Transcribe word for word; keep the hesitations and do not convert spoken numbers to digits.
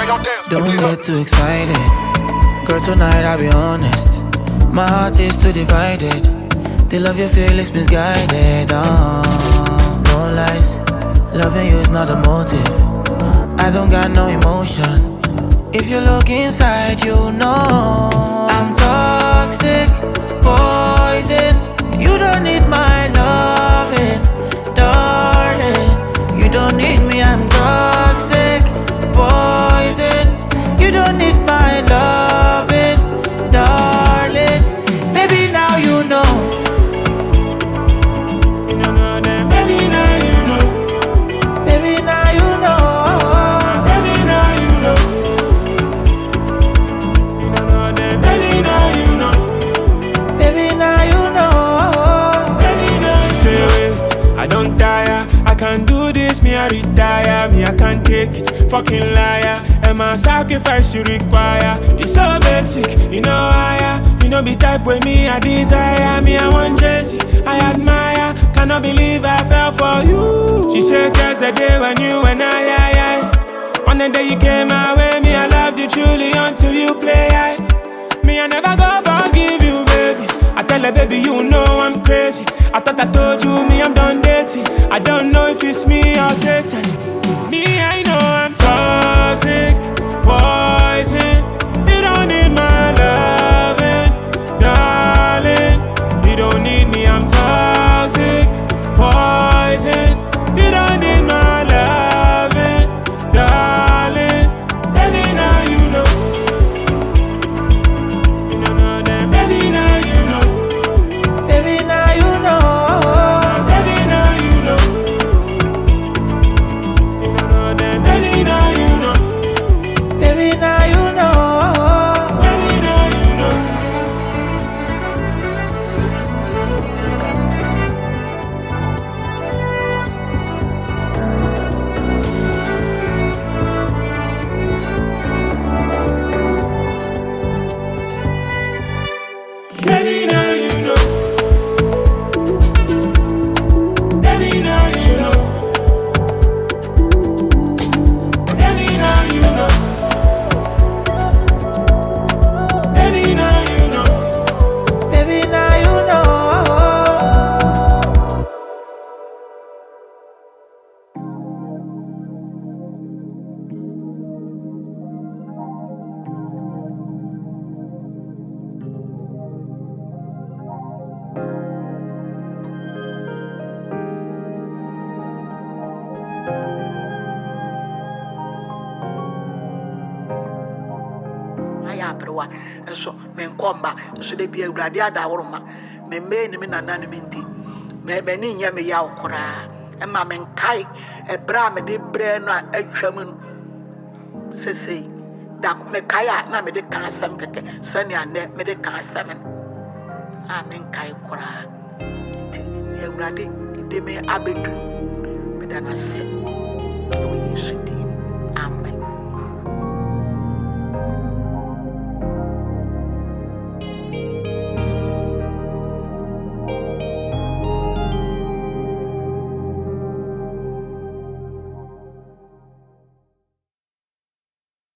Don't get too excited. Girl, tonight I'll be honest. My heart is too divided. They love your feelings misguided. Oh, no lies. Loving you is not a motive. I don't got no emotion. If you look inside, you know I'm toxic, poison. You don't need my loving, darling. You don't need me, I'm toxic, poison. You don't need my loving, darling. Maybe now you know. You don't know that, baby, now you know. Baby, now you know. Baby, now you know. You don't know that, baby, now you know. Baby, now you know. Baby, now you know. She say, wait, I don't tire. I can't do this, me I retire. Me I can't take it, fucking liar. And my sacrifice you require. It's so basic, you know higher. You know be type with me I desire. Me I want Jesse, I admire. Cannot believe I fell for you. She said just the day when you and I, I, I. On the day you came my way, me I loved you truly until you play I. Me I never go forgive you, baby. I tell her, baby, you know I'm crazy. I thought I told you, me I'm done dating. I don't know if it's me or Satan. Me, I know I'm toxic, poison. You don't need my loving, darling. You don't need me, I'm toxic, poison. You don't need my loving, darling. Baby, now you know. You don't know that, baby, now you know. Baby, now you know. Baby, now you know. You don't know that, baby, now you know. Baby, now you know. Baby, now you know. Baby, now you know. Baby, now you know. Baby, now you know. Baby, now you know. Baby, now you know. Ayaprewa enso menkomba so de bia awurade adaworoma me me ni me nana ni minti me me ni nya me ya okora e ma menkai e bra me de bre no atwam no sesei da me kaya na me de kansam keke sani ane me de kansam a menkai kora nti ni awurade de me abedu me dana se e we yesu di